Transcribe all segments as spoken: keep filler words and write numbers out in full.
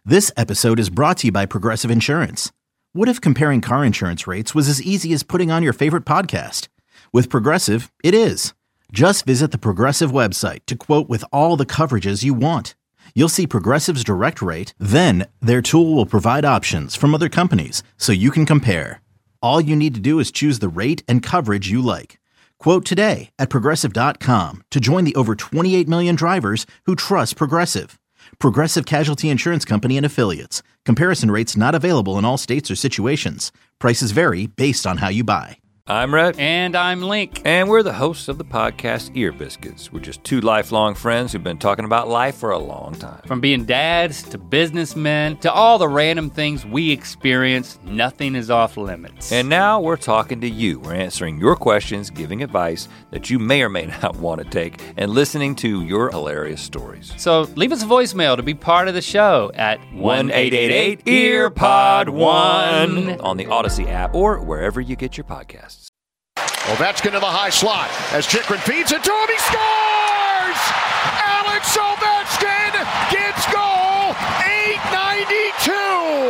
This episode is brought to you by Progressive Insurance. What if comparing car insurance rates was as easy as putting on your favorite podcast? With Progressive, it is. Just visit the Progressive website to quote with all the coverages you want. You'll see Progressive's direct rate, then their tool will provide options from other companies so you can compare. All you need to do is choose the rate and coverage you like. Quote today at Progressive dot com to join the over twenty-eight million drivers who trust Progressive. Progressive Casualty Insurance Company and Affiliates. Comparison rates not available in all states or situations. Prices vary based on how you buy. I'm Rhett. And I'm Link. And we're the hosts of the podcast Ear Biscuits. We're just two lifelong friends who've been talking about life for a long time. From being dads to businessmen to all the random things we experience, nothing is off limits. And now we're talking to you. We're answering your questions, giving advice that you may or may not want to take, and listening to your hilarious stories. So leave us a voicemail to be part of the show at one eight eight eight E A R P O D one on the Odyssey app or wherever you get your podcasts. Ovechkin to the high slot as Chychrun feeds it to him. He scores! Alex Ovechkin gets goal eight ninety-two.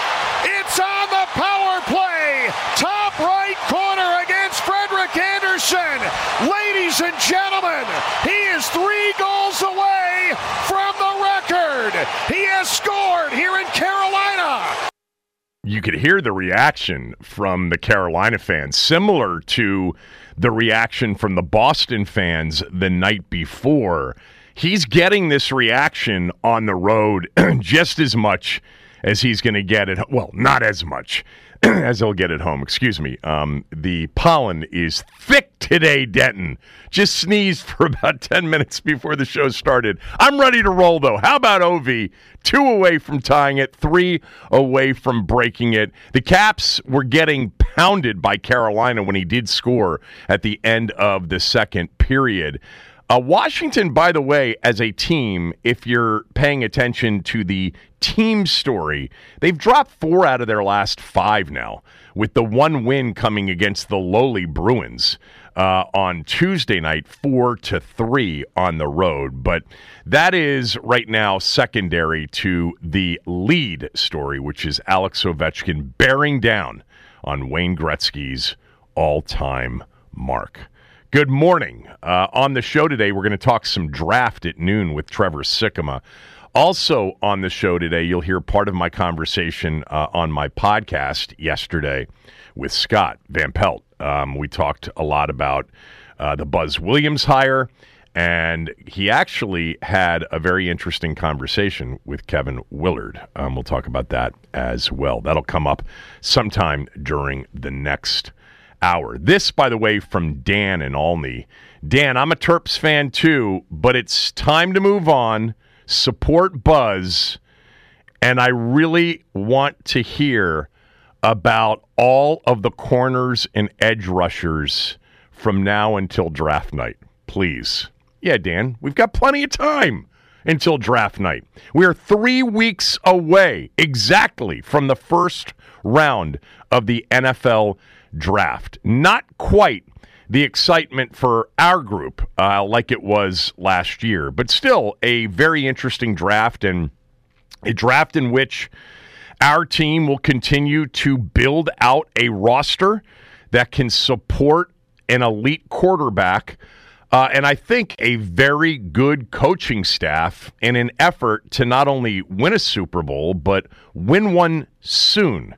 It's on the power play. Top right corner against Frederik Andersen. Ladies and gentlemen, he is three goals away from the record. He has scored here in Carolina. You could hear the reaction from the Carolina fans, similar to the reaction from the Boston fans the night before. He's getting this reaction on the road just as much as he's going to get it. Well, not as much as he'll get at home. Excuse me. Um, the pollen is thick today, Denton. Just sneezed for about ten minutes before the show started. I'm ready to roll, though. How about Ovi? Two away from tying it, three away from breaking it. The Caps were getting pounded by Carolina when he did score at the end of the second period. Uh, Washington, by the way, as a team, if you're paying attention to the team story, they've dropped four out of their last five now, with the one win coming against the lowly Bruins uh, on Tuesday night, four to three on the road. But that is right now secondary to the lead story, which is Alex Ovechkin bearing down on Wayne Gretzky's all-time mark. Good morning. Uh, on the show today, we're going to talk some draft at noon with Trevor Sikkema. Also on the show today, you'll hear part of my conversation uh, on my podcast yesterday with Scott Van Pelt. Um, we talked a lot about uh, the Buzz Williams hire, and he actually had a very interesting conversation with Kevin Willard. Um, we'll talk about that as well. That'll come up sometime during the next hour. This, by the way, from Dan in Olney. Dan, I'm a Terps fan too, but it's time to move on. Support Buzz, and I really want to hear about all of the corners and edge rushers from now until draft night. Please. Yeah, Dan, we've got plenty of time until draft night. We are three weeks away exactly from the first round of the N F L draft. Not quite the excitement for our group uh, like it was last year, but still a very interesting draft, and a draft in which our team will continue to build out a roster that can support an elite quarterback uh, and I think a very good coaching staff in an effort to not only win a Super Bowl, but win one soon.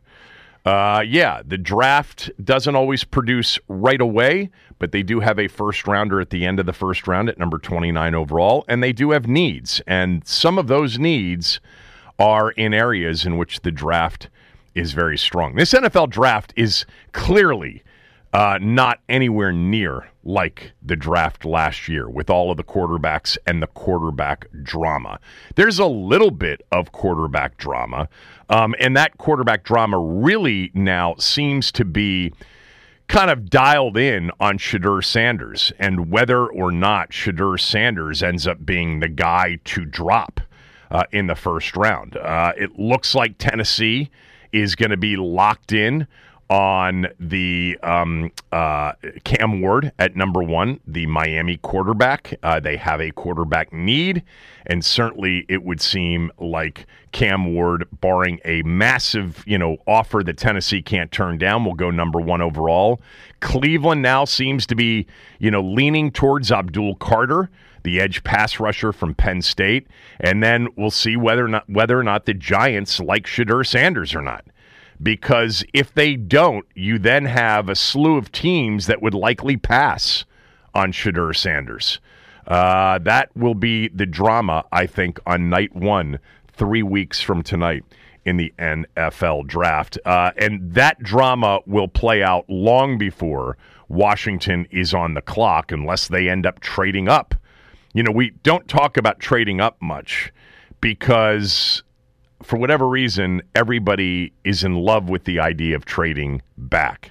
Uh, yeah, the draft doesn't always produce right away, but they do have a first rounder at the end of the first round at number twenty-nine overall, and they do have needs. And some of those needs are in areas in which the draft is very strong. This N F L draft is clearly uh, not anywhere near like the draft last year with all of the quarterbacks and the quarterback drama. There's a little bit of quarterback drama, um, and that quarterback drama really now seems to be kind of dialed in on Shedeur Sanders and whether or not Shedeur Sanders ends up being the guy to drop uh, in the first round. Uh, it looks like Tennessee is going to be locked in on the um, uh, Cam Ward at number one, the Miami quarterback. Uh, they have a quarterback need, and certainly it would seem like Cam Ward, barring a massive, you know, offer that Tennessee can't turn down, will go number one overall. Cleveland now seems to be, you know, leaning towards Abdul Carter, the edge pass rusher from Penn State, and then we'll see whether or not whether or not the Giants like Shedeur Sanders or not. Because if they don't, you then have a slew of teams that would likely pass on Shedeur Sanders. Uh, that will be the drama, I think, on night one, three weeks from tonight in the N F L draft. Uh, and that drama will play out long before Washington is on the clock, unless they end up trading up. You know, we don't talk about trading up much because, for whatever reason, everybody is in love with the idea of trading back.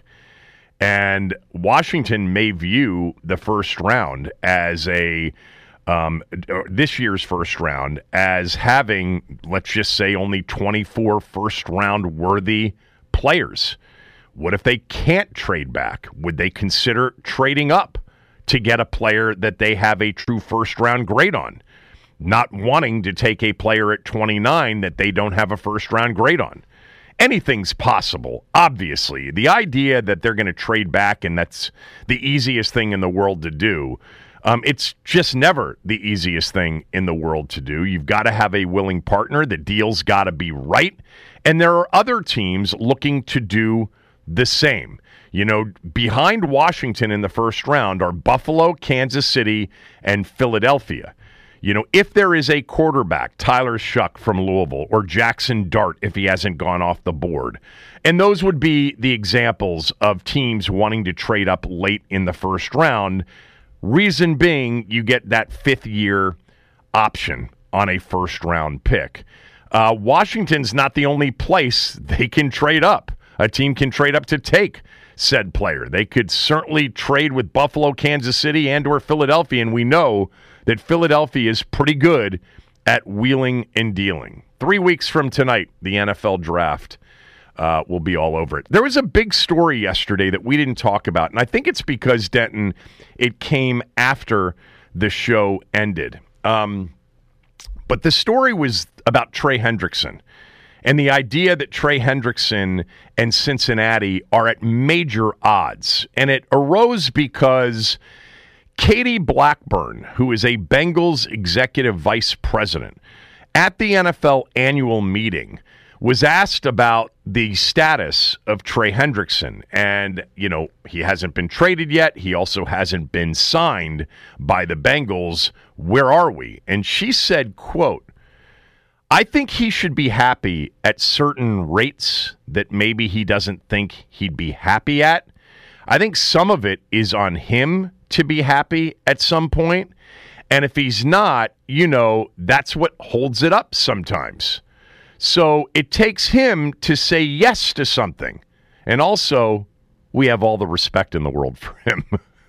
And Washington may view the first round as a, um, this year's first round, as having, let's just say, only twenty-four first round worthy players. What if they can't trade back? Would they consider trading up to get a player that they have a true first round grade on? Not wanting to take a player at twenty-nine that they don't have a first-round grade on. Anything's possible, obviously. The idea that they're going to trade back and that's the easiest thing in the world to do, um, it's just never the easiest thing in the world to do. You've got to have a willing partner. The deal's got to be right. And there are other teams looking to do the same. You know, behind Washington in the first round are Buffalo, Kansas City, and Philadelphia. You know, if there is a quarterback, Tyler Shuck from Louisville, or Jackson Dart if he hasn't gone off the board, and those would be the examples of teams wanting to trade up late in the first round, reason being you get that fifth-year option on a first-round pick. Uh, Washington's not the only place they can trade up. A team can trade up to take said player. They could certainly trade with Buffalo, Kansas City, and or Philadelphia, and we know that Philadelphia is pretty good at wheeling and dealing. Three weeks from tonight, the N F L draft uh, will be all over it. There was a big story yesterday that we didn't talk about, and I think it's because, Denton, it came after the show ended. Um, but the story was about Trey Hendrickson and the idea that Trey Hendrickson and Cincinnati are at major odds. And it arose because Katie Blackburn, who is a Bengals executive vice president, at the N F L annual meeting was asked about the status of Trey Hendrickson. And, you know, he hasn't been traded yet. He also hasn't been signed by the Bengals. Where are we? And she said, quote, I think he should be happy at certain rates that maybe he doesn't think he'd be happy at. I think some of it is on him to be happy at some point. And if he's not, you know, that's what holds it up sometimes. So it takes him to say yes to something. And also, we have all the respect in the world for him.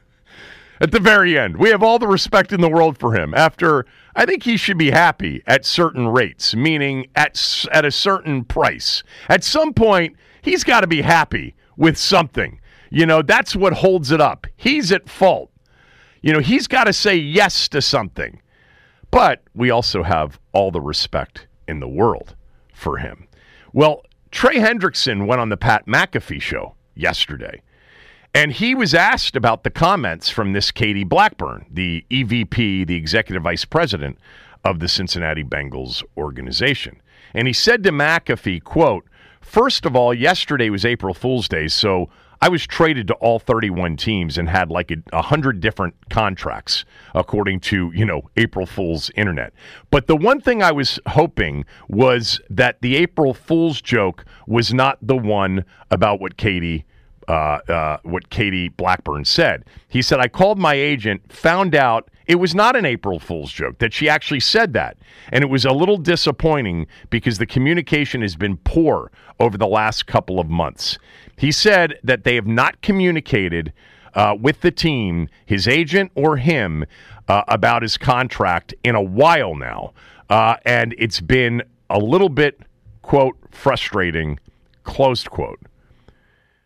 At the very end, we have all the respect in the world for him. After, I think he should be happy at certain rates, meaning at, at a certain price. At some point, he's got to be happy with something. You know, that's what holds it up. He's at fault. You know, he's got to say yes to something. But we also have all the respect in the world for him. Well, Trey Hendrickson went on the Pat McAfee show yesterday, and he was asked about the comments from this Katie Blackburn, the E V P, the executive vice president of the Cincinnati Bengals organization. And he said to McAfee, quote, first of all, yesterday was April Fool's Day, so I was traded to all thirty-one teams and had like a, a hundred different contracts, according to, you know, April Fool's Internet. But the one thing I was hoping was that the April Fool's joke was not the one about what Katie uh, uh, what Katie Blackburn said. He said, I called my agent, found out it was not an April Fool's joke, that she actually said that. And it was a little disappointing because the communication has been poor over the last couple of months. He said that they have not communicated uh, with the team, his agent or him, uh, about his contract in a while now. Uh, and it's been a little bit, quote, frustrating, closed quote.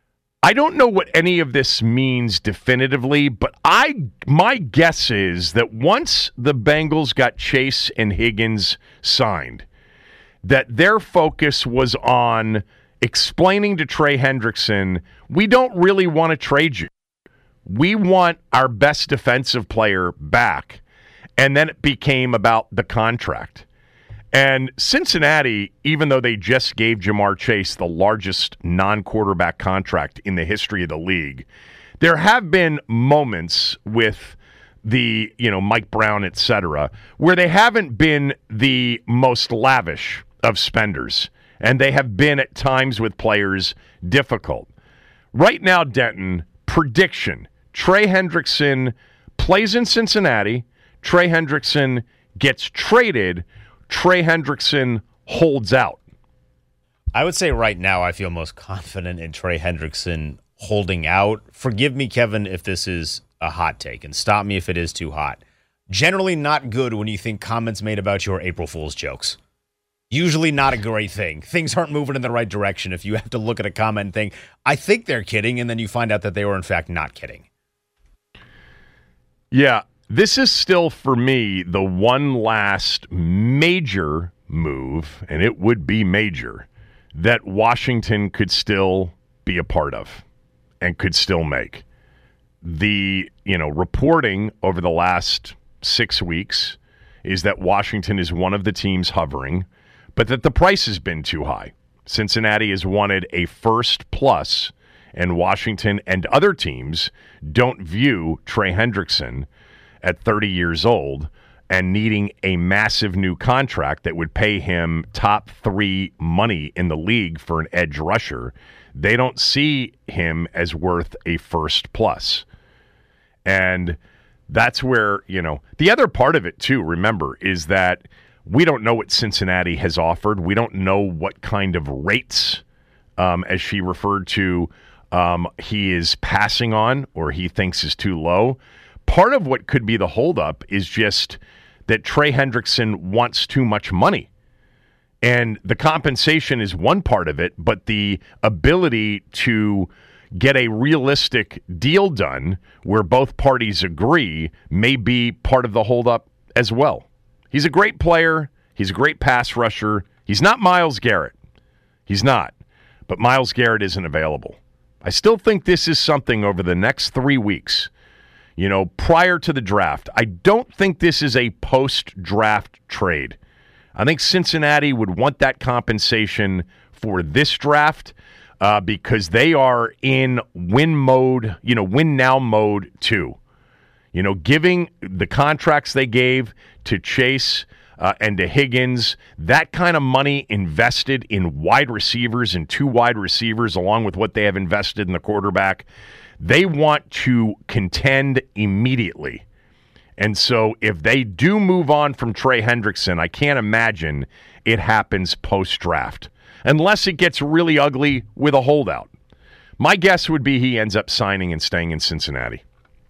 I don't know what any of this means definitively, but I my guess is that once the Bengals got Chase and Higgins signed, that their focus was on explaining to Trey Hendrickson, we don't really want to trade you. We want our best defensive player back. And then it became about the contract. And Cincinnati, even though they just gave Jamar Chase the largest non-quarterback contract in the history of the league, there have been moments with the, you know, Mike Brown, et cetera, where they haven't been the most lavish of spenders. And they have been at times with players difficult. Right now, Denton, prediction, Trey Hendrickson plays in Cincinnati, Trey Hendrickson gets traded, Trey Hendrickson holds out. I would say right now I feel most confident in Trey Hendrickson holding out. Forgive me, Kevin, if this is a hot take, and stop me if it is too hot. Generally not good when you think comments made about your April Fool's jokes. Usually not a great thing. Things aren't moving in the right direction if you have to look at a comment and think, I think they're kidding, and then you find out that they were in fact not kidding. Yeah. This is still, for me, the one last major move, and it would be major, that Washington could still be a part of and could still make. The, you know, reporting over the last six weeks is that Washington is one of the teams hovering, but that the price has been too high. Cincinnati has wanted a first plus, and Washington and other teams don't view Trey Hendrickson at thirty years old and needing a massive new contract that would pay him top three money in the league for an edge rusher. They don't see him as worth a first plus. And that's where, you know, the other part of it too, remember, is that we don't know what Cincinnati has offered. We don't know what kind of rates, um, as she referred to, um, he is passing on or he thinks is too low. Part of what could be the holdup is just that Trey Hendrickson wants too much money. And the compensation is one part of it, but the ability to get a realistic deal done where both parties agree may be part of the holdup as well. He's a great player. He's a great pass rusher. He's not Myles Garrett. He's not. But Myles Garrett isn't available. I still think this is something over the next three weeks. You know, prior to the draft, I don't think this is a post-draft trade. I think Cincinnati would want that compensation for this draft uh, because they are in win mode, you know, win now mode too. You know, giving the contracts they gave to Chase uh, and to Higgins, that kind of money invested in wide receivers and two wide receivers along with what they have invested in the quarterback, they want to contend immediately. And so if they do move on from Trey Hendrickson, I can't imagine it happens post-draft, unless it gets really ugly with a holdout. My guess would be he ends up signing and staying in Cincinnati.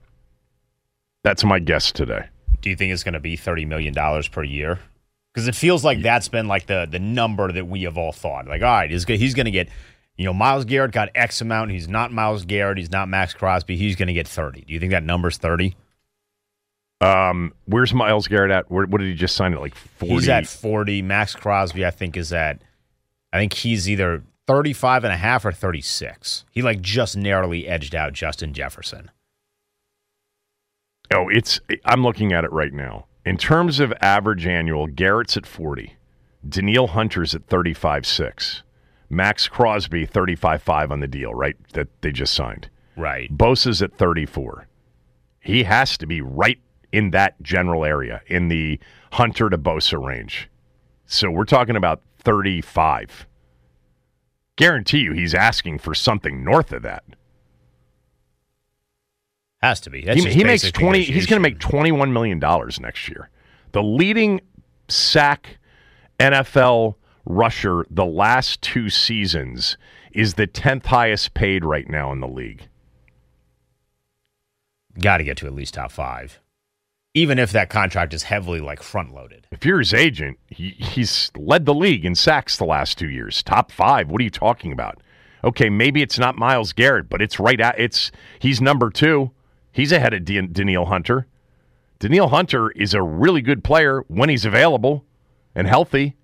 That's my guess today. Do you think it's going to be thirty million dollars per year? Because it feels like that's been like the the number that we have all thought. Like, all right, he's, he's going to get... You know, Myles Garrett got X amount. He's not Myles Garrett. He's not Max Crosby. He's going to get thirty. Do you think that number's thirty? Um, where's Myles Garrett at? Where, what did he just sign at, like forty? He's at forty. Max Crosby, I think, is at, I think he's either thirty-five and a half or thirty-six. He, like, just narrowly edged out Justin Jefferson. Oh, it's, I'm looking at it right now. In terms of average annual, Garrett's at forty. Danielle Hunter's at thirty-five six. Max Crosby, thirty-five five on the deal, right, that they just signed. Right. Bosa's at thirty-four. He has to be right in that general area, in the Hunter to Bosa range. So we're talking about thirty-five. Guarantee you he's asking for something north of that. Has to be. That's he just he makes twenty. negotiation. He's going to make twenty-one million dollars next year. The leading sack N F L rusher the last two seasons is the tenth highest paid right now in the league. Got to get to at least top five, even if that contract is heavily like front loaded. If you're his agent, he, he's led the league in sacks the last two years. Top five. What are you talking about? Okay, maybe it's not Myles Garrett, but it's right at it's he's number two. He's ahead of Dan- Danielle Hunter. Danielle Hunter is a really good player when he's available and healthy.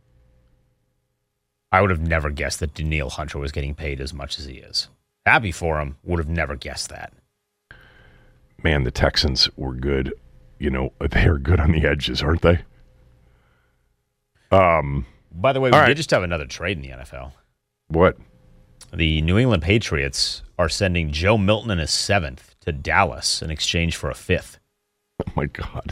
I would have never guessed that Danielle Hunter was getting paid as much as he is. Happy for him. Would have never guessed that. Man, the Texans were good. You know, they're good on the edges, aren't they? Um. By the way, we right. did just have another trade in the N F L. What? The New England Patriots are sending Joe Milton in a seventh to Dallas in exchange for a fifth. Oh, my God.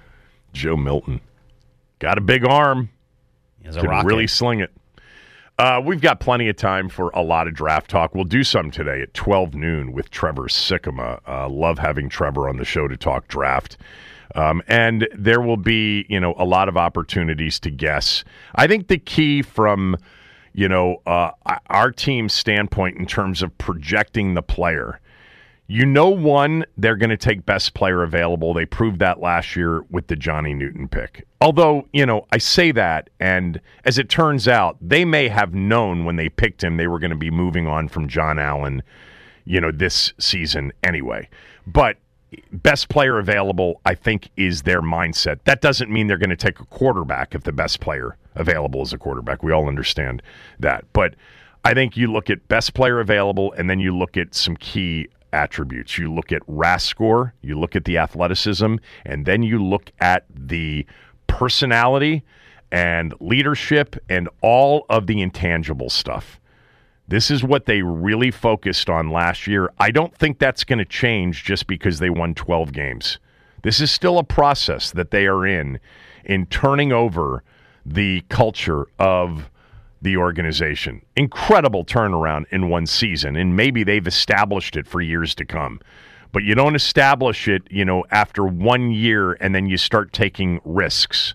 Joe Milton. Got a big arm. He has a Could rocket. really sling it. Uh, we've got plenty of time for a lot of draft talk. We'll do some today at twelve noon with Trevor Sikkema. Uh, love having Trevor on the show to talk draft. Um, and there will be, you know, a lot of opportunities to guess. I think the key from, you know, uh, our team's standpoint in terms of projecting the player, you know, one, they're going to take best player available. They proved that last year with the Johnny Newton pick. Although, you know, I say that, and as it turns out, they may have known when they picked him they were going to be moving on from John Allen, you know, this season anyway. But best player available, I think, is their mindset. That doesn't mean they're going to take a quarterback if the best player available is a quarterback. We all understand that. But I think you look at best player available, and then you look at some key attributes. You look at R A S score, you look at the athleticism, and then you look at the personality and leadership and all of the intangible stuff. This is what they really focused on last year. I don't think that's going to change just because they won twelve games. This is still a process that they are in, in turning over the culture of the organization. Incredible turnaround in one season, and maybe they've established it for years to come. But you don't establish it, you know, after one year and then you start taking risks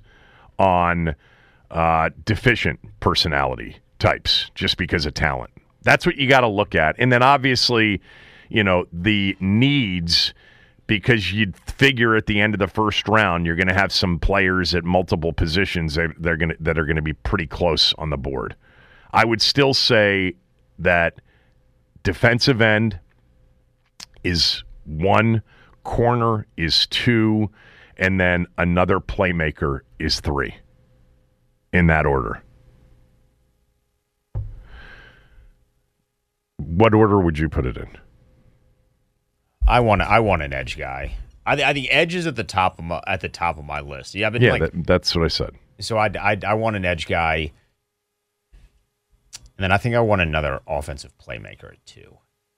on uh, deficient personality types just because of talent. That's what you got to look at. And then obviously, you know, the needs, because you'd figure at the end of the first round, you're going to have some players at multiple positions that they're going to, that are going to be pretty close on the board. I would still say that defensive end is one, corner is two, and then another playmaker is three, in that order. What order would you put it in? I want I want an edge guy. I, I think edge is at the top of my at the top of my list. Yeah, yeah, like, that, that's what I said. So I, I I want an edge guy, and then I think I want another offensive playmaker at two.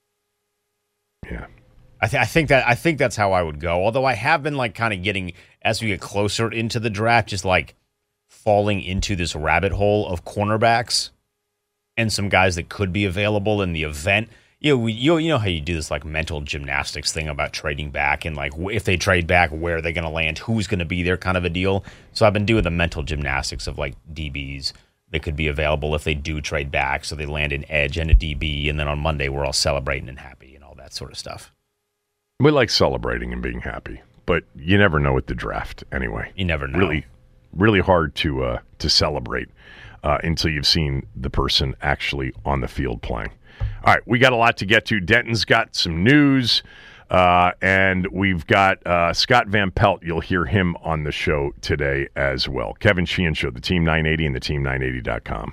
Yeah, I, th- I think that I think that's how I would go. Although I have been like kind of getting, as we get closer into the draft, just like falling into this rabbit hole of cornerbacks and some guys that could be available in the event. You know, we, you, you know how you do this like mental gymnastics thing about trading back and like if they trade back, where are they going to land, who's going to be there, kind of a deal. So I've been doing the mental gymnastics of like D Bs that could be available if they do trade back. So they land an edge and a D B, and then on Monday we're all celebrating and happy and all that sort of stuff. We like celebrating and being happy, but you never know with the draft anyway. You never know. Really, really hard to uh, to celebrate uh, until you've seen the person actually on the field playing. All right, we got a lot to get to. Denton's got some news, uh, and we've got uh, Scott Van Pelt. You'll hear him on the show today as well. Kevin Sheehan Show, the Team nine eighty and the team nine eighty dot com.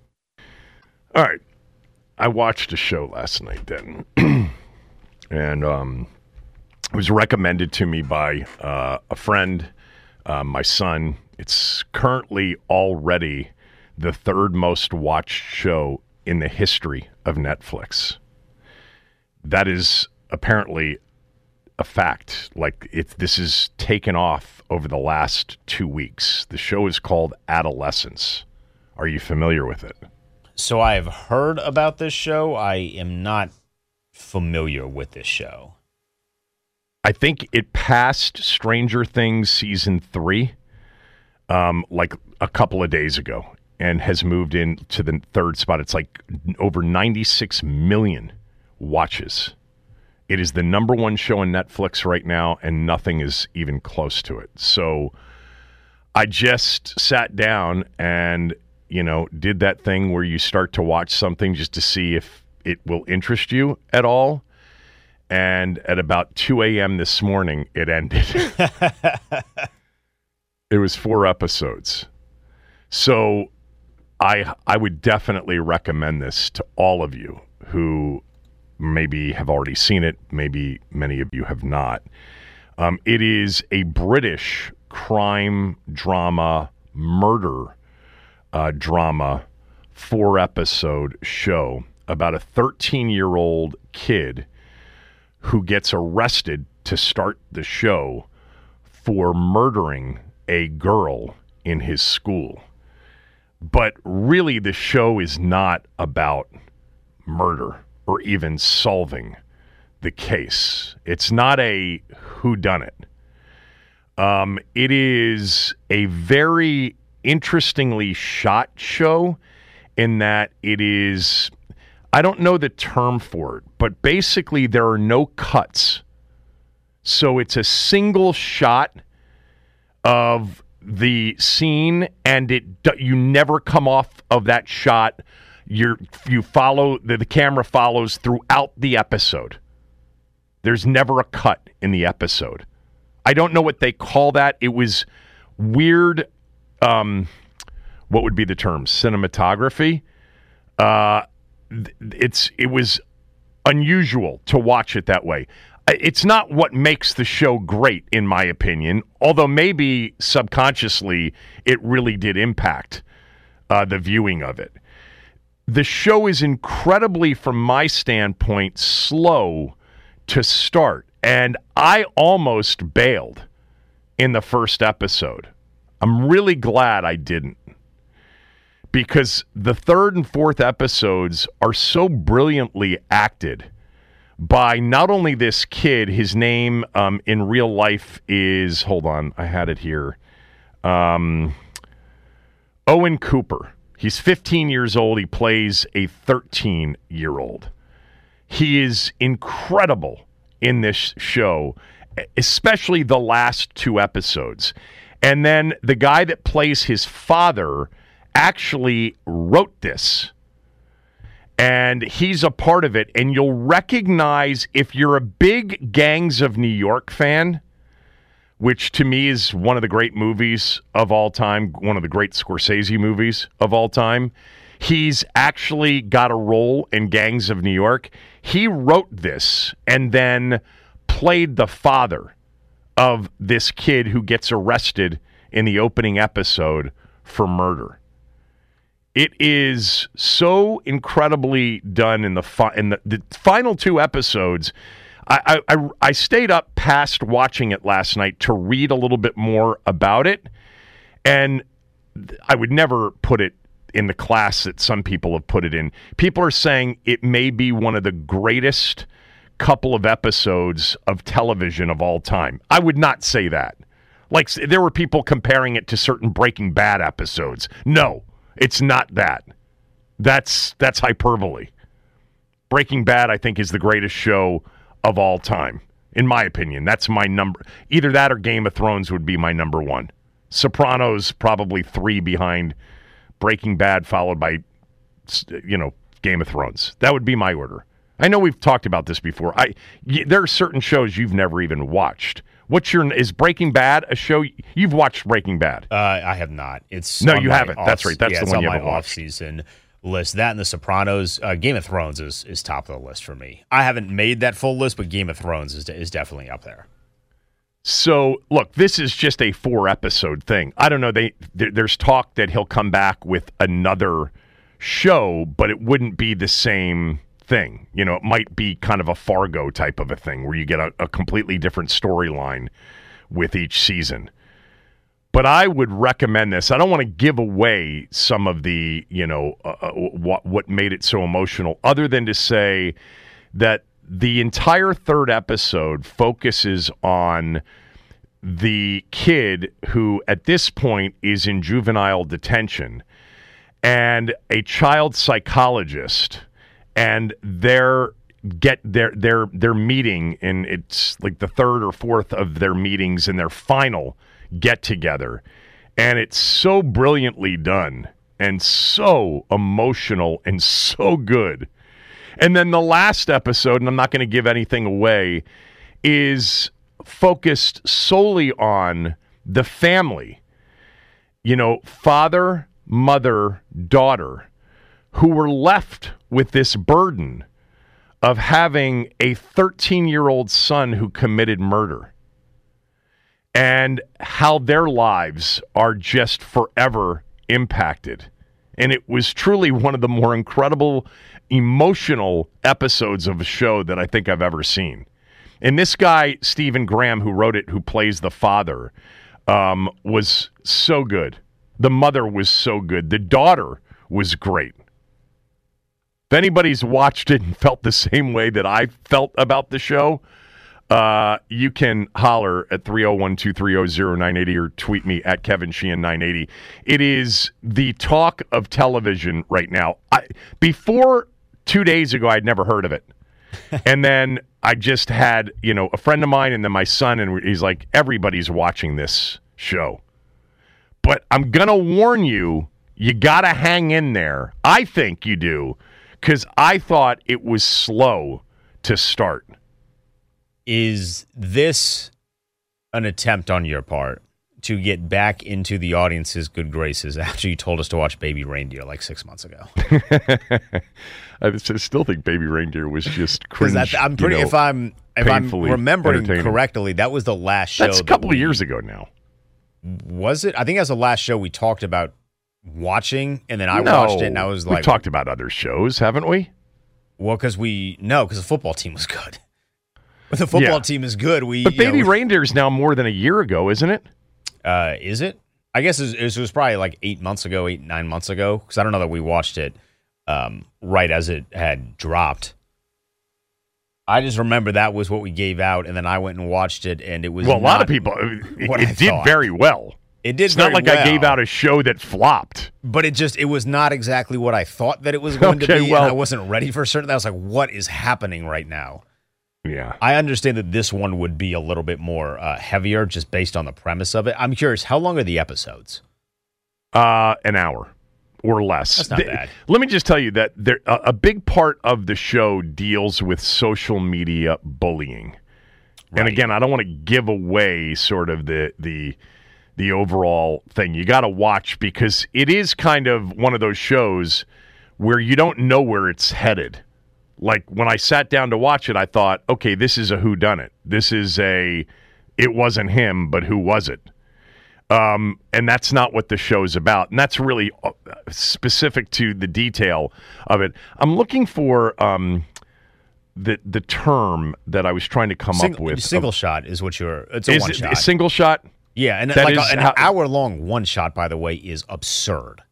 All right, I watched a show last night, Denton, and um, it was recommended to me by uh, a friend, uh, my son. It's currently already the third most watched show in the history of Netflix. That is apparently a fact. Like, it, this is taken off over the last two weeks. The show is called Adolescence. Are you familiar with it? So I've heard about this show. I am not familiar with this show. I think it passed Stranger Things season three, um, like a couple of days ago, and has moved into the third spot. It's like over ninety-six million watches. It is the number one show on Netflix right now, and nothing is even close to it. So I just sat down and, you know, did that thing where you start to watch something just to see if it will interest you at all. And at about two a.m. this morning, it ended. It was four episodes. So I I would definitely recommend this to all of you who maybe have already seen it. Maybe many of you have not. Um, it is a British crime drama, murder uh, drama, four-episode show about a thirteen-year-old kid who gets arrested to start the show for murdering a girl in his school. But really, the show is not about murder or even solving the case. It's not a whodunit. Um, it is a very interestingly shot show in that it is, I don't know the term for it, but basically there are no cuts. So it's a single shot of the scene, and it you never come off of that shot. You're, you follow, the, the camera follows throughout the episode. There's never a cut in the episode. I don't know what they call that. It was weird, um, what would be the term? Cinematography. Uh, it's It was unusual to watch it that way. It's not what makes the show great, in my opinion, although maybe subconsciously it really did impact uh, the viewing of it. The show is incredibly, from my standpoint, slow to start, and I almost bailed in the first episode. I'm really glad I didn't, because the third and fourth episodes are so brilliantly acted by not only this kid. His name um, in real life is, hold on, I had it here, um, Owen Cooper. He's fifteen years old. He plays a thirteen-year-old. He is incredible in this show, especially the last two episodes. And then the guy that plays his father actually wrote this, and he's a part of it. And you'll recognize, if you're a big Gangs of New York fan, which to me is one of the great movies of all time, one of the great Scorsese movies of all time, he's actually got a role in Gangs of New York. He wrote this and then played the father of this kid who gets arrested in the opening episode for murder. It is so incredibly done in the fi- in the, the final two episodes. I, I I stayed up past watching it last night to read a little bit more about it, and I would never put it in the class that some people have put it in. People are saying it may be one of the greatest couple of episodes of television of all time. I would not say that. Like, there were people comparing it to certain Breaking Bad episodes. No, it's not that. That's that's hyperbole. Breaking Bad, I think, is the greatest show of all time, in my opinion. That's my number. Either that or Game of Thrones would be my number one. Sopranos, probably three behind Breaking Bad, followed by, you know, Game of Thrones. That would be my order. I know we've talked about this before. I y- there are certain shows you've never even watched. What's your is Breaking Bad a show you've watched? Breaking Bad? Uh, I have not. It's no, on you my haven't. Off, That's right. That's yeah, the it's one on you my haven't watched. off-season list. That and The Sopranos. Uh, Game of Thrones is is top of the list for me. I haven't made that full list, but Game of Thrones is is definitely up there. So, look, this is just a four-episode thing. I don't know. They there, There's talk that he'll come back with another show, but it wouldn't be the same thing. You know, it might be kind of a Fargo type of a thing where you get a, a completely different storyline with each season. But I would recommend this. I don't want to give away some of the, you know, uh, what what made it so emotional, other than to say that the entire third episode focuses on the kid who, at this point, is in juvenile detention, and a child psychologist, and their get their their their meeting, and it's like the third or fourth of their meetings and their final get together, and it's so brilliantly done and so emotional and so good. And then the last episode, and I'm not going to give anything away, is focused solely on the family. You know, father, mother, daughter, who were left with this burden of having a thirteen-year-old son who committed murder, and how their lives are just forever impacted. And it was truly one of the more incredible, emotional episodes of a show that I think I've ever seen. And this guy, Stephen Graham, who wrote it, who plays the father, um, was so good. The mother was so good. The daughter was great. If anybody's watched it and felt the same way that I felt about the show, uh, you can holler at three oh one, two three oh, oh nine eight oh or tweet me at Kevin Sheehan nine eighty. It is the talk of television right now. I, before two days ago, I'd never heard of it. And then I just had, you know, a friend of mine and then my son, and he's like, everybody's watching this show. But I'm going to warn you, you got to hang in there. I think you do. Because I thought it was slow to start. Is this an attempt on your part to get back into the audience's good graces after you told us to watch Baby Reindeer like six months ago? I still think Baby Reindeer was just cringe. That, I'm pretty. You know, if I'm if I'm remembering correctly, that was the last show. That's a couple that we, of years ago now. Was it? I think that's the last show we talked about watching, and then I no, watched it, and I was like, we talked about other shows, haven't we? Well, because we no, because the football team was good. But the football yeah. team is good. We but Baby know, Reindeer is now more than a year ago, isn't it? Uh, is it? I guess it was, it was probably like eight months ago, eight nine months ago, because I don't know that we watched it um, right as it had dropped. I just remember that was what we gave out, and then I went and watched it, and it was well. A lot of people. It, it did thought. very well. It did. It's very not like well, I gave out a show that flopped. But it just, it was not exactly what I thought that it was going okay, to be, well, and I wasn't ready for certain. I was like, what is happening right now? Yeah. I understand that this one would be a little bit more uh, heavier just based on the premise of it. I'm curious, how long are the episodes? Uh, an hour or less. That's not the, bad. Let me just tell you that there, a, a big part of the show deals with social media bullying. Right. And again, I don't want to give away sort of the the the overall thing. You got to watch because it is kind of one of those shows where you don't know where it's headed. Like when I sat down to watch it, I thought, okay, this is a whodunit. This is a, it wasn't him, but who was it? Um, and that's not what the show's about. And that's really specific to the detail of it. I'm looking for um, the the term that I was trying to come Sing- up with. Single of, shot is what you're, it's a is one it, shot. A single shot? Yeah, and that like a, an how, hour-long one shot, by the way, is absurd.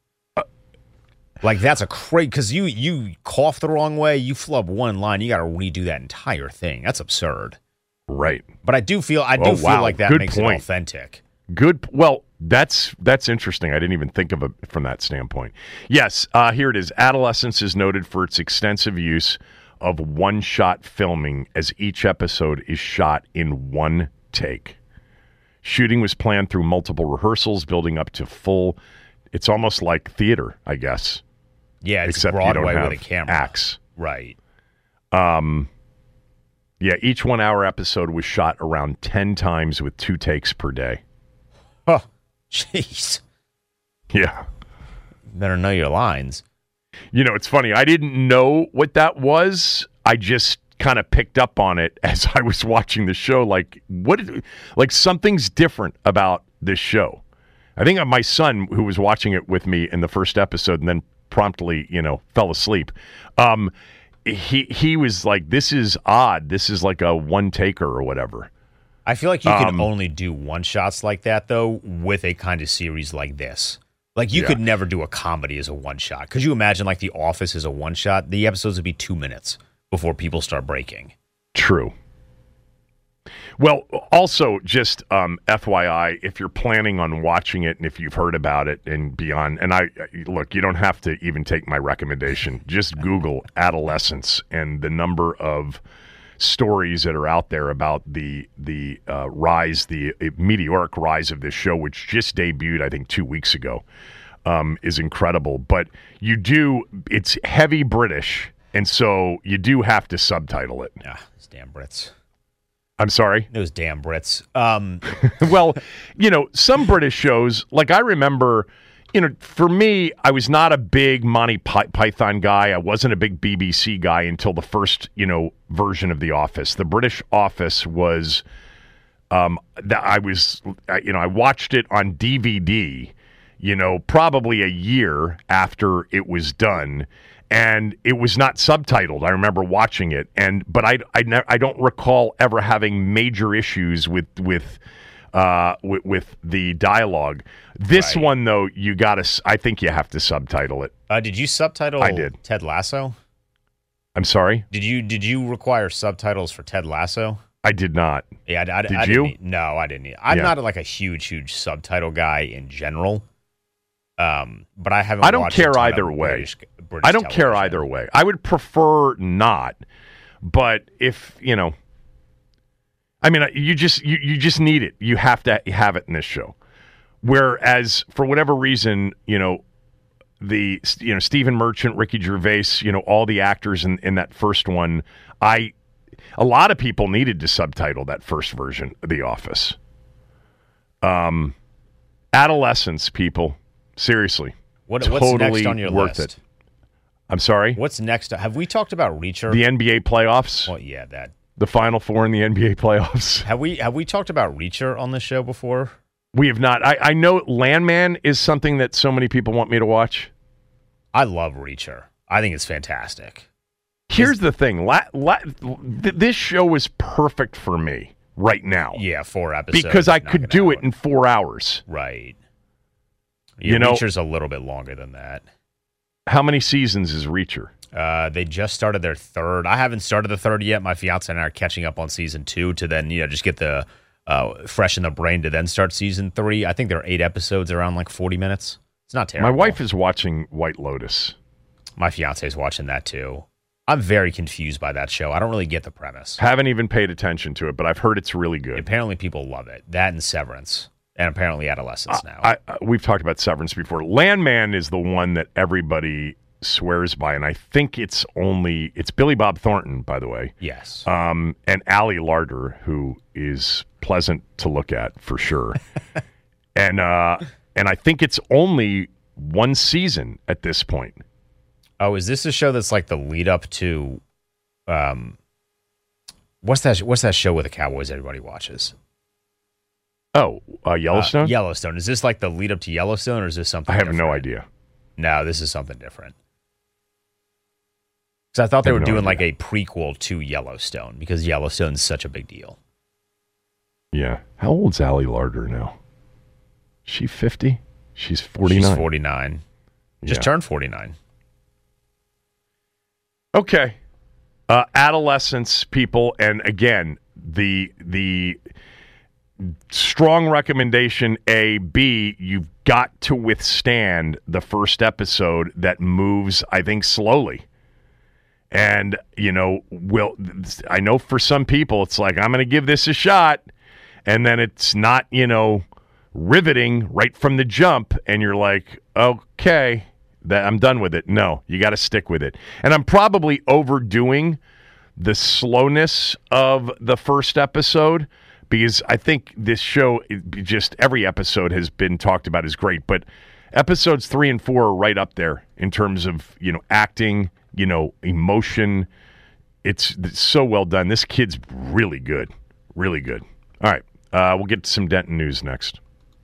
Like, that's a crazy, because you, you cough the wrong way, you flub one line, you got to redo that entire thing. That's absurd. Right. But I do feel I do oh, feel wow. like that Good makes point. it authentic. Good. Well, that's that's interesting. I didn't even think of it from that standpoint. Yes, uh, here it is. Adolescence is noted for its extensive use of one-shot filming, as each episode is shot in one take. Shooting was planned through multiple rehearsals, building up to full. It's almost like theater, I guess. Yeah, it's except Broadway you don't have with a camera. Acts. Right. Um, yeah, each one-hour episode was shot around ten times with two takes per day. Oh, jeez. Yeah. Better know your lines. You know, it's funny. I didn't know what that was. I just kind of picked up on it as I was watching the show. Like, what? Is, like, something's different about this show. I think my son, who was watching it with me in the first episode and then promptly, you know, fell asleep. Um, he he was like, "This is odd. This is like a one taker or whatever." I feel like you can um, only do one shots like that though with a kind of series like this. Like you yeah. could never do a comedy as a one shot. Could you imagine like The Office as a one shot? The episodes would be two minutes before people start breaking. True. Well, also, just um, F Y I, if you're planning on watching it and if you've heard about it and beyond, and I look, you don't have to even take my recommendation. Just Google adolescence and the number of stories that are out there about the the uh, rise, the uh, meteoric rise of this show, which just debuted, I think, two weeks ago, um, is incredible. But you do, it's heavy British And so you do have to subtitle it. Yeah, those damn Brits. I'm sorry? Those damn Brits. Um, well, you know, some British shows, like I remember, you know, for me, I was not a big Monty Py- Python guy. I wasn't a big B B C guy until the first, you know, version of The Office. The British Office was, um, that I was, you know, I watched it on D V D, you know, probably a year after it was done. And it was not subtitled. I remember watching it, and but I I, ne- I don't recall ever having major issues with with uh with, with the dialogue. This Right. one though, you gotta. s- I think you have to subtitle it. uh, did you subtitle I did. Ted Lasso? I'm sorry, Did you did you require subtitles for Ted Lasso? I did not. Yeah, I, I, Did I you? Didn't, need- no, I didn't. Need, I'm Yeah. not like a huge, huge subtitle guy in general. Um, but I haven't. I don't watched a care ton of either way. British, British I don't care television. either way. I would prefer not, but if you know, I mean, you just you, you just need it. You have to have it in this show. Whereas for whatever reason, you know, the you know Stephen Merchant, Ricky Gervais, you know, all the actors in, in that first one, I a lot of people needed to subtitle that first version of The Office. Um, adolescence, people, seriously. What, what's Totally next on your worth list? it. I'm sorry? What's next? Have we talked about Reacher? The N B A playoffs? Well, yeah, that. The Final Four in the N B A playoffs? Have we have we talked about Reacher on this show before? We have not. I, I know Landman is something that so many people want me to watch. I love Reacher. I think it's fantastic. Here's the thing. La, la, th- this show is perfect for me right now. Yeah, four episodes. Because I knock could it do out. it in four hours. Right. Yeah, You know- Reacher's a little bit longer than that. How many seasons is Reacher? Uh, they just started their third. I haven't started the third yet. My fiance and I are catching up on season two to then, you know, just get the uh, fresh in the brain to then start season three. I think there are eight episodes around like forty minutes. It's not terrible. My wife is watching White Lotus. My fiance is watching that too. I'm very confused by that show. I don't really get the premise. Haven't even paid attention to it, but I've heard it's really good. Apparently people love it. That and Severance. And apparently Adolescence now. I, I, we've talked about Severance before. Landman is the one that everybody swears by, and I think it's only it's Billy Bob Thornton, by the way, yes. um, and Ali Larder, who is pleasant to look at for sure, and uh, and I think it's only one season at this point. Oh, is this a show that's like the lead up to um what's that what's that show with the Cowboys everybody watches? Oh, uh, Yellowstone. Uh, Yellowstone. Is this like the lead up to Yellowstone or is this something I have different? no idea. No, this is something different. Because I thought they I were have no doing like idea. a prequel to Yellowstone because Yellowstone's such a big deal. Yeah. How old's Ali Larder now? She fifty? She's forty-nine. She's forty-nine. Just Yeah. turned forty-nine. Okay. Uh, adolescence, people, and again, the the strong recommendation A, B, you've got to withstand the first episode that moves, I think, slowly. And, you know, will I know for some people it's like, I'm going to give this a shot, and then it's not, you know, riveting right from the jump, and you're like, okay, that I'm done with it. No, you got to stick with it. And I'm probably overdoing the slowness of the first episode because I think this show, it just every episode has been talked about as great, but episodes three and four are right up there in terms of, you know, acting, you know, emotion. It's, it's so well done. This kid's really good, really good. All right, uh, we'll get to some Denton news next.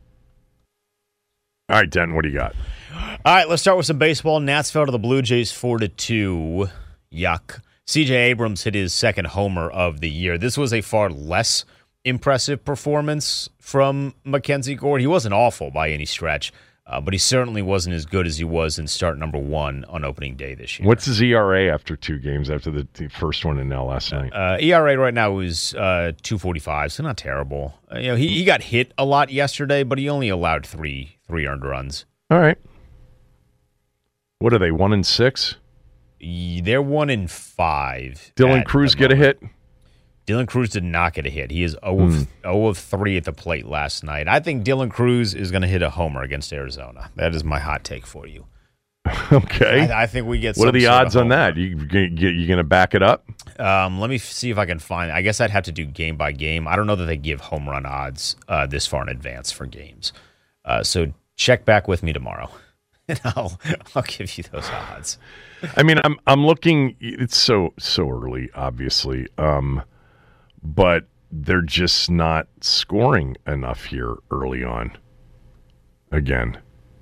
All right, Denton, what do you got? All right, let's start with some baseball. Nats fell to the Blue Jays four to two. Yuck. C J Abrams hit his second homer of the year. This was a far less impressive performance from Mackenzie Gore. He wasn't awful by any stretch, uh, but he certainly wasn't as good as he was in start number one on opening day this year. What's his E R A after two games after the, the first one in L last night? Uh, E R A right now is uh, two forty-five, so not terrible. Uh, you know, he, he got hit a lot yesterday, but he only allowed three three earned runs. All right. What are they, one and six? They're one in five. Dylan at Cruz the get a moment. hit? Dylan Cruz did not get a hit. He is zero of, zero of three at the plate last night. I think Dylan Cruz is going to hit a homer against Arizona. That is my hot take for you. Okay. I, I think we get. What some are the sort of odds on home that? run. You you, you going to back it up? Um, let me see if I can find. I guess I'd have to do game by game. I don't know that they give home run odds uh, this far in advance for games. Uh, so check back with me tomorrow, and I'll I'll give you those odds. I mean, I'm I'm looking. It's so so early, obviously, um, but they're just not scoring enough here early on. Again,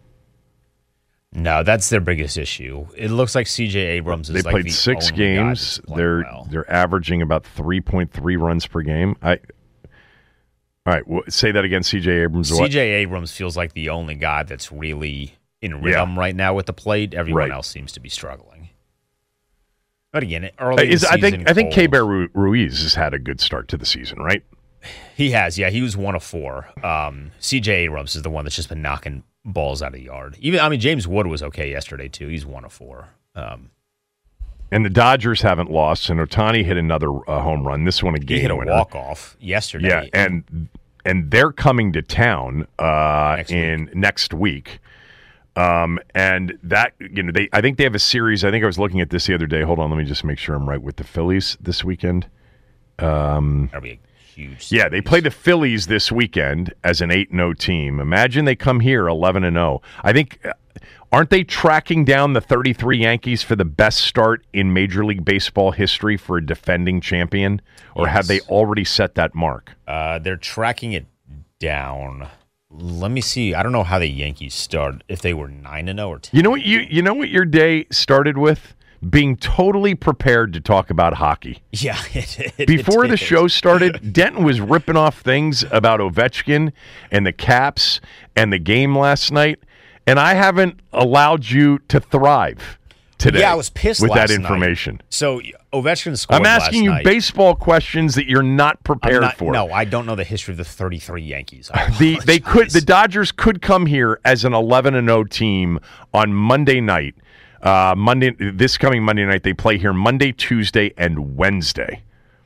no, that's their biggest issue. It looks like C J Abrams is they like played the six only guy games. that's playing They're well. they're averaging about three point three runs per game. I. All right, well, say that again. C J Abrams. C J What? Abrams feels like the only guy that's really in rhythm Yeah. right now with the plate. Everyone Right. else seems to be struggling. But again, early in the Is, I think season, I think cold. K-Bear Ru- Ruiz has had a good start to the season, right? He has, yeah. He was one of four. Um, C J Abrams is the one that's just been knocking balls out of the yard. Even I mean, James Wood was okay yesterday too. He's one of four. Um, And the Dodgers haven't lost, and Ohtani hit another uh, home run. This one a game he hit a winner. walk off yesterday. Yeah, and and they're coming to town uh, Next in next week. Um, and that you know they I think they have a series. I think I was looking at this the other day. Hold on, let me just make sure I'm right with the Phillies this weekend. Um, that'll be a huge. yeah, they series. play the Phillies this weekend as an eight and oh team. Imagine they come here eleven and oh. I think uh, aren't they tracking down the thirty-three Yankees for the best start in Major League Baseball history for a defending champion, or have Yes. they already set that mark? Uh, they're tracking it down. Let me see. I don't know how the Yankees start. If they were nine and zero or ten. You know what you you know what your day started with? Being totally prepared to talk about hockey. Yeah. It, it, Before it the did. show started, Denton was ripping off things about Ovechkin and the Caps and the game last night, and I haven't allowed you to thrive today. Yeah, I was pissed with last that night. information. So Ovechkin scored. I'm asking last you night. baseball questions that you're not I'm prepared not- for. No, I don't know the history of the thirty-three Yankees. I The they could the apologize. Dodgers could come here as an eleven and oh team on Monday night. Uh, Monday this coming Monday night they play here Monday, Tuesday, and Wednesday.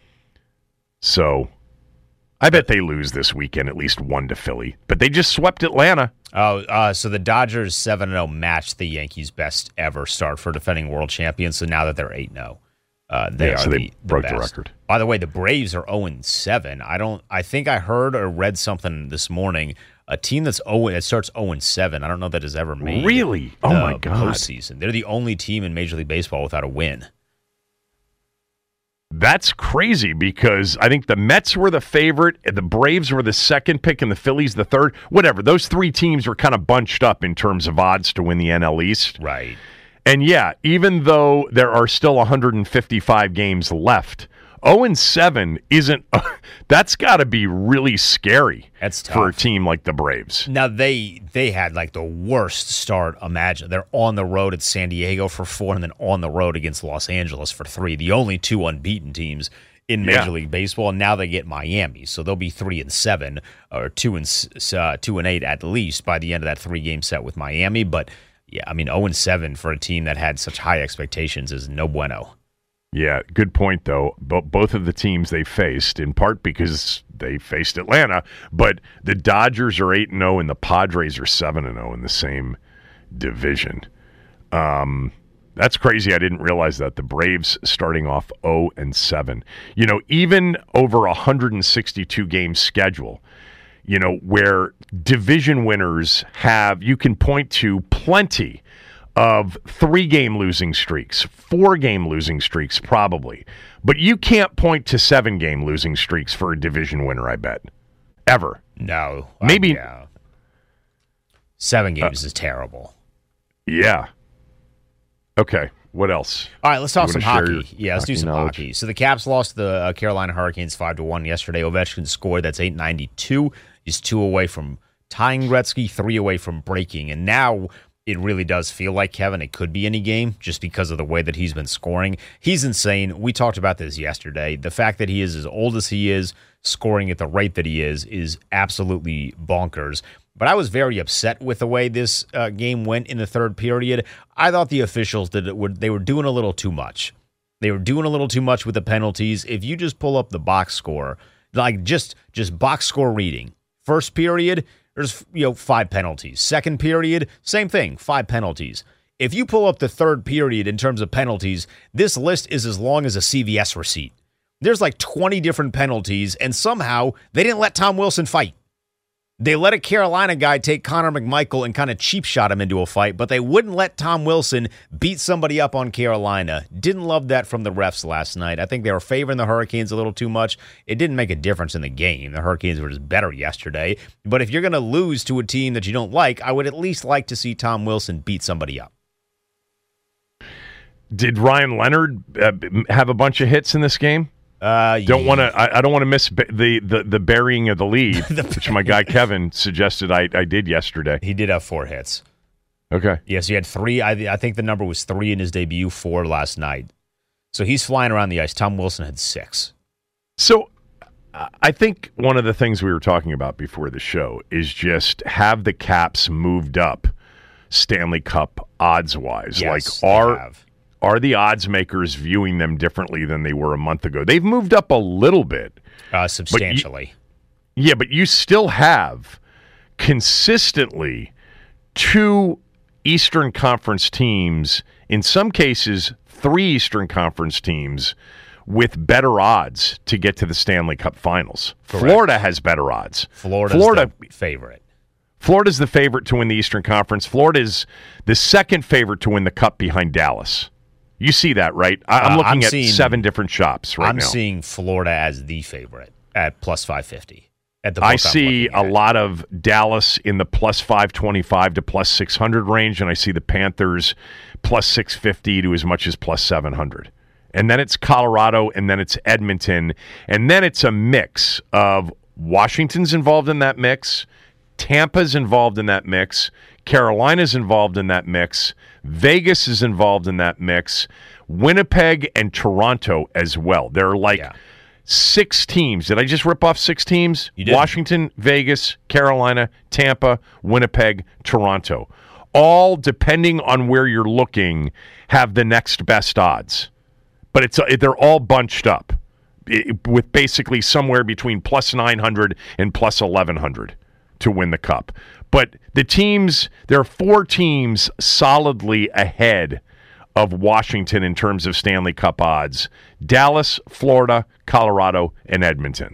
So I bet they lose this weekend at least one to Philly. But they just swept Atlanta. Oh, uh, so the Dodgers seven and zero matched the Yankees' best ever start for defending world champions. So now that they're eight and zero, uh, they Yeah, are so they the, broke the best. record. By the way, the Braves are zero and seven. I don't. I think I heard or read something this morning. A team that's zero that starts zero and seven. I don't know that has ever made Really? Oh the my God. postseason. They're the only team in Major League Baseball without a win. That's crazy because I think the Mets were the favorite, and the Braves were the second pick, and the Phillies the third. Whatever. Those three teams were kind of bunched up in terms of odds to win the N L East. Right. And yeah, even though there are still one hundred fifty-five games left, oh and seven isn't that's got to be really scary That's for a tough. team like the Braves. Now they they had like the worst start. Imagine they're on the road at San Diego for four, and then on the road against Los Angeles for three. The only two unbeaten teams in Major Yeah. League Baseball. And now they get Miami, so they'll be three and seven or two and s- uh, two and eight at least by the end of that three game set with Miami. But yeah, I mean, zero and seven for a team that had such high expectations is no bueno. Yeah, good point, though. Bo- both of the teams they faced, in part because they faced Atlanta, but the Dodgers are eight and oh and the Padres are seven and oh in the same division. Um, that's crazy. I didn't realize that. The Braves starting off oh and seven. You know, even over a one hundred sixty-two game schedule, you know, where division winners have, you can point to plenty of three-game losing streaks, four-game losing streaks probably. But you can't point to seven-game losing streaks for a division winner, I bet. Ever. No, Maybe- uh, yeah. seven games is terrible. Yeah. Okay, what else? All right, let's talk You some wanna share hockey. your Yeah, let's do hockey some knowledge? hockey. So the Caps lost to the uh, Carolina Hurricanes five to one yesterday. Ovechkin scored. That's eight ninety-two. He's two away from tying Gretzky, three away from breaking. And now it really does feel like, Kevin, it could be any game just because of the way that he's been scoring. He's insane. We talked about this yesterday. The fact that he is as old as he is, scoring at the rate that he is, is absolutely bonkers. But I was very upset with the way this uh, game went in the third period. I thought the officials did it, were, they were doing a little too much. They were doing a little too much with the penalties. If you just pull up the box score, like just just box score reading, first period, there's you know five penalties. Second period, same thing, five penalties. If you pull up the third period in terms of penalties, this list is as long as a C V S receipt. There's like twenty different penalties, and somehow they didn't let Tom Wilson fight. They let a Carolina guy take Connor McMichael and kind of cheap shot him into a fight, but they wouldn't let Tom Wilson beat somebody up on Carolina. Didn't love that from the refs last night. I think they were favoring the Hurricanes a little too much. It didn't make a difference in the game. The Hurricanes were just better yesterday. But if you're going to lose to a team that you don't like, I would at least like to see Tom Wilson beat somebody up. Did Ryan Leonard uh, have a bunch of hits in this game? Uh, don't yeah. want to. I, I don't want to miss the, the the burying of the lead, which my guy Kevin suggested I, I did yesterday. He did have four hits. Okay. Yes, he had three. I, I think the number was three in his debut, four last night. So he's flying around the ice. Tom Wilson had six. So I think one of the things we were talking about before the show is just have the Caps moved up Stanley Cup odds wise. Yes, like are. Have. Are the odds makers viewing them differently than they were a month ago? They've moved up a little bit. Uh, substantially. But you, yeah, but you still have consistently two Eastern Conference teams, in some cases three Eastern Conference teams, with better odds to get to the Stanley Cup Finals. Correct. Florida has better odds. Florida's Florida, the favorite. Florida's the favorite to win the Eastern Conference. Florida's the second favorite to win the Cup behind Dallas. You see that, right? I, I'm uh, looking I'm at seeing, seven different shops right I'm now. I'm seeing Florida as the favorite at plus five fifty. At the I see a lot of Dallas in the plus five twenty-five to plus six hundred range, and I see the Panthers plus six fifty to as much as plus seven hundred. And then it's Colorado, and then it's Edmonton, and then it's a mix of Washington's involved in that mix, Tampa's involved in that mix, Carolina's involved in that mix, Vegas is involved in that mix, Winnipeg and Toronto as well. There are like yeah. six teams. Did I just rip off six teams? You did. Washington, Vegas, Carolina, Tampa, Winnipeg, Toronto. All, depending on where you're looking, have the next best odds. But it's they're all bunched up with basically somewhere between plus nine hundred and plus eleven hundred to win the Cup. But the teams, there are four teams solidly ahead of Washington in terms of Stanley Cup odds. Dallas, Florida, Colorado, and Edmonton.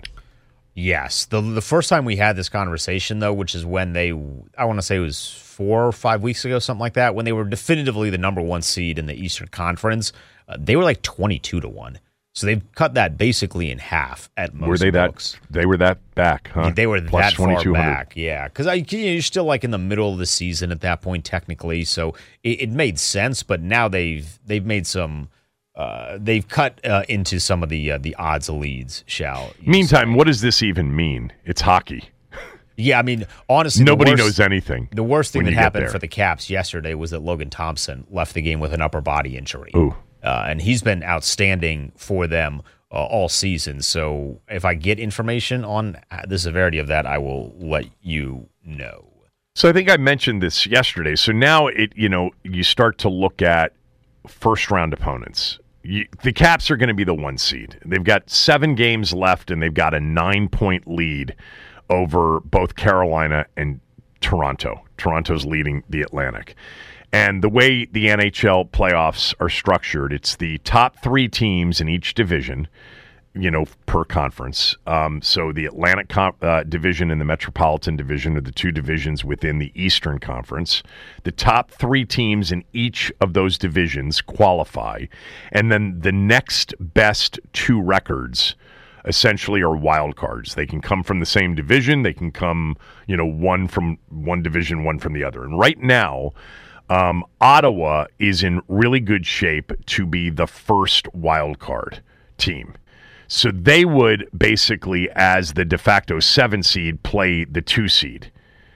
Yes. The the first time we had this conversation, though, which is when they, I want to say it was four or five weeks ago, something like that, when they were definitively the number one seed in the Eastern Conference, uh, they were like twenty-two to one. So they've cut that basically in half at most Were they books. that? They were that back, huh? They were Plus that far back, yeah. Because you're still like in the middle of the season at that point, technically. So it, it made sense, but now they've they've made some. Uh, they've cut uh, into some of the uh, the odds leads. Shall meantime, say. What does this even mean? It's hockey. Yeah, I mean, honestly, nobody worst, knows anything. The worst thing that happened there. for the Caps yesterday was that Logan Thompson left the game with an upper body injury. Ooh. Uh, and he's been outstanding for them uh, all season. So if I get information on the severity of that, I will let you know. So I think I mentioned this yesterday. So now it, you know, you start to look at first round opponents. You, the Caps are going to be the one seed. They've got seven games left, and they've got a nine point lead over both Carolina and Toronto. Toronto's leading the Atlantic. And the way the N H L playoffs are structured, it's the top three teams in each division, you know, per conference. Um, so the Atlantic com- uh, division and the Metropolitan division are the two divisions within the Eastern Conference. The top three teams in each of those divisions qualify. And then the next best two records essentially are wild cards. They can come from the same division. They can come, you know, one from one division, one from the other. And right now, Um, Ottawa is in really good shape to be the first wild card team. So they would basically, as the de facto seven seed, play the two seed.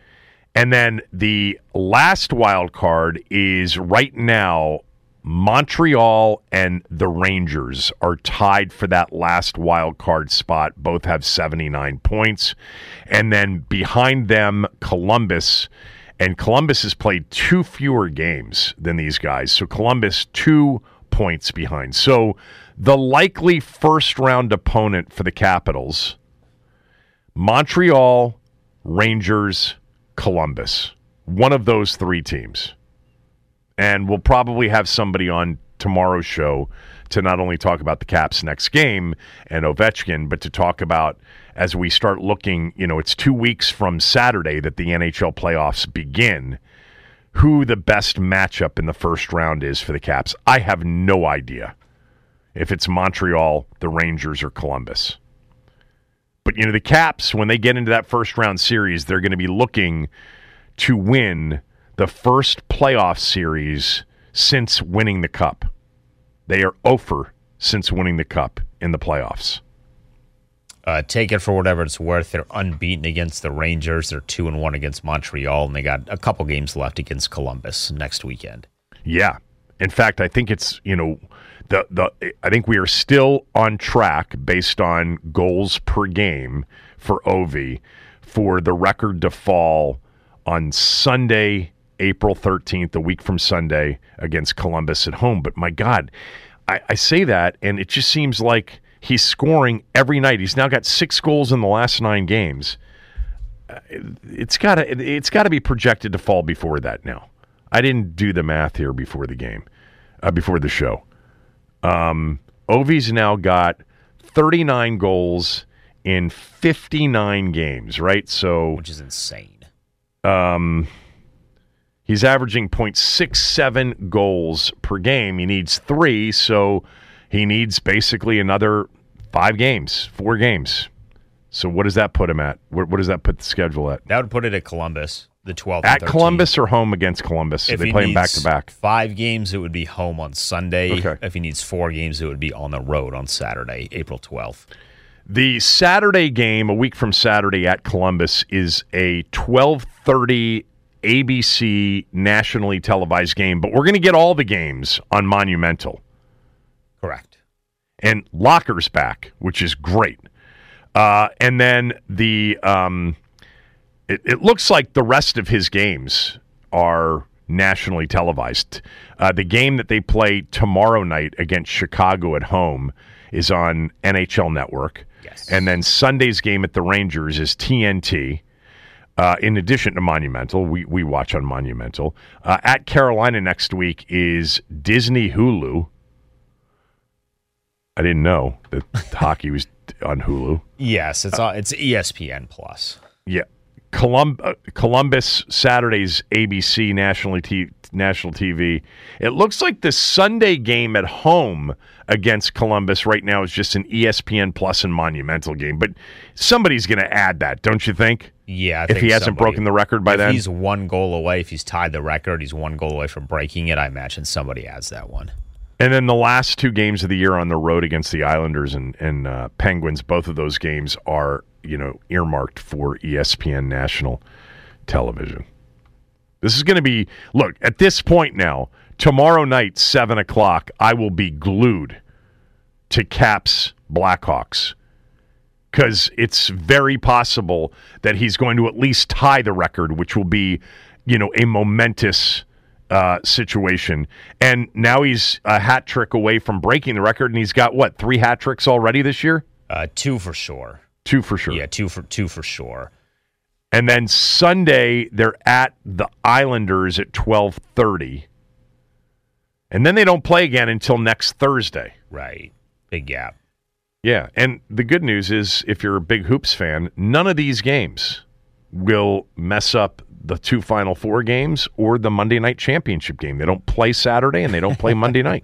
And then the last wild card is right now Montreal and the Rangers are tied for that last wild card spot. Both have seventy-nine points. And then behind them, Columbus. And Columbus has played two fewer games than these guys. So Columbus, two points behind. So the likely first-round opponent for the Capitals, Montreal, Rangers, Columbus. One of those three teams. And we'll probably have somebody on tomorrow's show to not only talk about the Caps' next game and Ovechkin, but to talk about, as we start looking, you know, it's two weeks from Saturday that the N H L playoffs begin, who the best matchup in the first round is for the Caps. I have no idea if it's Montreal, the Rangers, or Columbus. But, you know, the Caps, when they get into that first round series, they're going to be looking to win the first playoff series since winning the Cup. They are over since winning the Cup in the playoffs. Uh, take it for whatever it's worth. They're unbeaten against the Rangers. They're two and one against Montreal, and they got a couple games left against Columbus next weekend. Yeah. In fact, I think it's, you know, the the I think we are still on track based on goals per game for Ovi for the record to fall on Sunday, April thirteenth, a week from Sunday, against Columbus at home. But my God, I, I say that, and it just seems like he's scoring every night. He's now got six goals in the last nine games. Uh, it, it's gotta it, it's gotta be projected to fall before that now. I didn't do the math here before the game, uh, before the show. Um, Ovi's now got thirty-nine goals in fifty-nine games, right? So, which is insane. Um, he's averaging point six seven goals per game. He needs three, so he needs basically another five games, four games. So what does that put him at? What, what does that put the schedule at? That would put it at Columbus, the twelfth. At Columbus or home against Columbus? So if they play him back to back. Five games, it would be home on Sunday. Okay. If he needs four games, it would be on the road on Saturday, April twelfth. The Saturday game, a week from Saturday at Columbus, is a twelve thirty A B C nationally televised game, but we're going to get all the games on Monumental. Correct. And Locker's back, which is great. Uh, and then the um, it, it looks like the rest of his games are nationally televised. Uh, the game that they play tomorrow night against Chicago at home is on N H L Network. Yes. And then Sunday's game at the Rangers is T N T. Uh, in addition to Monumental, we, we watch on Monumental. Uh, at Carolina next week is Disney Hulu. I didn't know that hockey was on Hulu. Yes, it's uh, it's E S P N Plus. Yeah. Colum- uh, Columbus, Saturday's A B C nationally t- national T V. It looks like the Sunday game at home against Columbus right now is just an E S P N Plus and Monumental game. But somebody's going to add that, don't you think? Yeah, I if think he hasn't somebody, broken the record by if then. He's one goal away. If he's tied the record, he's one goal away from breaking it. I imagine somebody adds that one. And then the last two games of the year on the road against the Islanders and, and uh, Penguins, both of those games are, you know, earmarked for E S P N national television. This is going to be, look, at this point now, tomorrow night, seven o'clock, I will be glued to Caps Blackhawks because it's very possible that he's going to at least tie the record, which will be, you know, a momentous Uh, situation. And now he's a hat trick away from breaking the record, and he's got, what, three hat tricks already this year? Uh, two for sure. Two for sure. Yeah, two for two for sure. And then Sunday, they're at the Islanders at twelve thirty. And then they don't play again until next Thursday. Right. Big gap. Yeah, and the good news is, if you're a big Hoops fan, none of these games will mess up the two Final Four games or the Monday night championship game. They don't play Saturday and they don't play Monday night.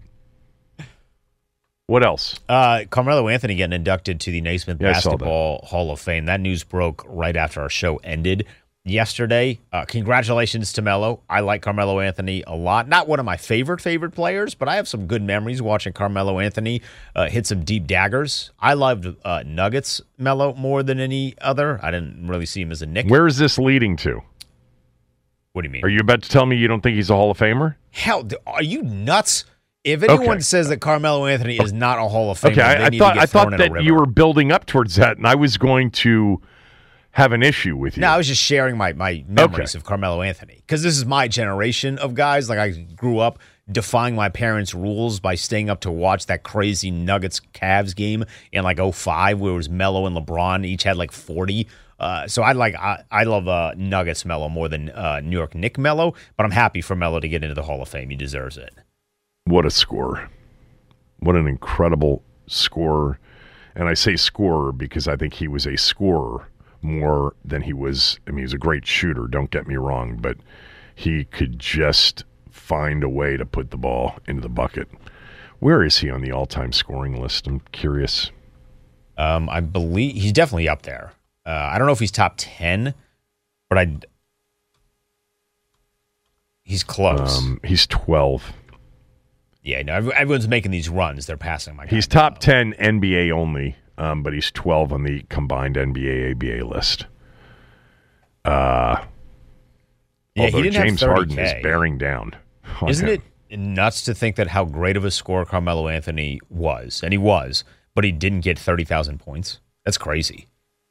What else? Uh, Carmelo Anthony getting inducted to the Naismith Yeah, I saw Basketball Hall of Fame. That news broke right after our show ended yesterday. Uh, congratulations to Melo. I like Carmelo Anthony a lot. Not one of my favorite, favorite players, but I have some good memories watching Carmelo Anthony uh, hit some deep daggers. I loved uh, Nuggets Melo more than any other. I didn't really see him as a Knick. Where is this leading to? What do you mean? Are you about to tell me you don't think he's a Hall of Famer? Hell, are you nuts? If anyone Okay. says that Carmelo Anthony is not a Hall of Famer, Okay, I, they I need thought to get I thrown thought in a that river. you were building up towards that, and I was going to have an issue with you. No, I was just sharing my, my memories of Carmelo Anthony because this is my generation of guys. Like I grew up defying my parents' rules by staying up to watch that crazy Nuggets Cavs game in like oh five where it was Melo and LeBron each had like forty Uh, so I like I, I love uh, Nuggets Melo more than uh, New York Nick Melo, but I'm happy for Melo to get into the Hall of Fame. He deserves it. What a scorer. What an incredible scorer. And I say scorer because I think he was a scorer more than he was. I mean, he was a great shooter, don't get me wrong, but he could just find a way to put the ball into the bucket. Where is he on the all-time scoring list? I'm curious. Um, I believe he's definitely up there. Uh, I don't know if he's top ten, but I he's close. Um, he's twelve. Yeah, no, everyone's making these runs. They're passing my guy. He's top ten N B A only, um, but he's twelve on the combined N B A A B A list. Uh, yeah, although he didn't James have Harden thirty K. is bearing down. on Isn't him. it nuts to think that how great of a scorer Carmelo Anthony was, and he was, but he didn't get thirty thousand points? That's crazy.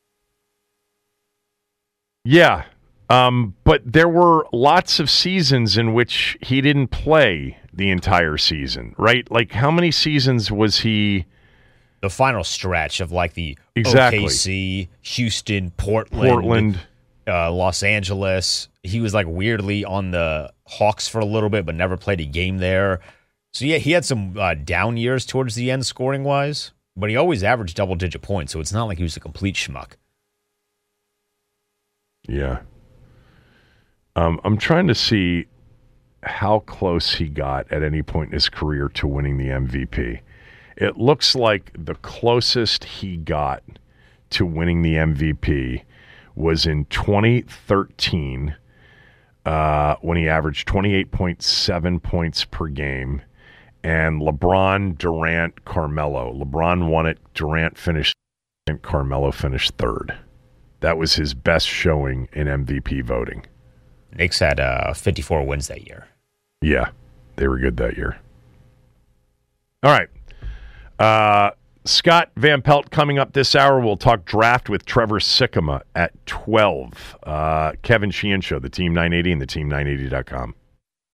Yeah, um, but there were lots of seasons in which he didn't play the entire season, right? Like, how many seasons was he? The final stretch of like the Exactly. O K C, Houston, Portland, Portland. Uh, Los Angeles. He was like weirdly on the Hawks for a little bit, but never played a game there. So yeah, he had some uh, down years towards the end scoring wise, but he always averaged double digit points. So it's not like he was a complete schmuck. Yeah. Um, I'm trying to see how close he got at any point in his career to winning the M V P. It looks like the closest he got to winning the M V P was in twenty thirteen uh, when he averaged twenty-eight point seven points per game. And LeBron, Durant, Carmelo. LeBron won it. Durant finished second. Carmelo finished third. That was his best showing in M V P voting. Knicks had uh, fifty-four wins that year. Yeah, they were good that year. All right. Uh, Scott Van Pelt coming up this hour. We'll talk draft with Trevor Sikkema at twelve. Uh, Kevin Sheehan Show, the Team nine eighty and the team nine eighty dot com.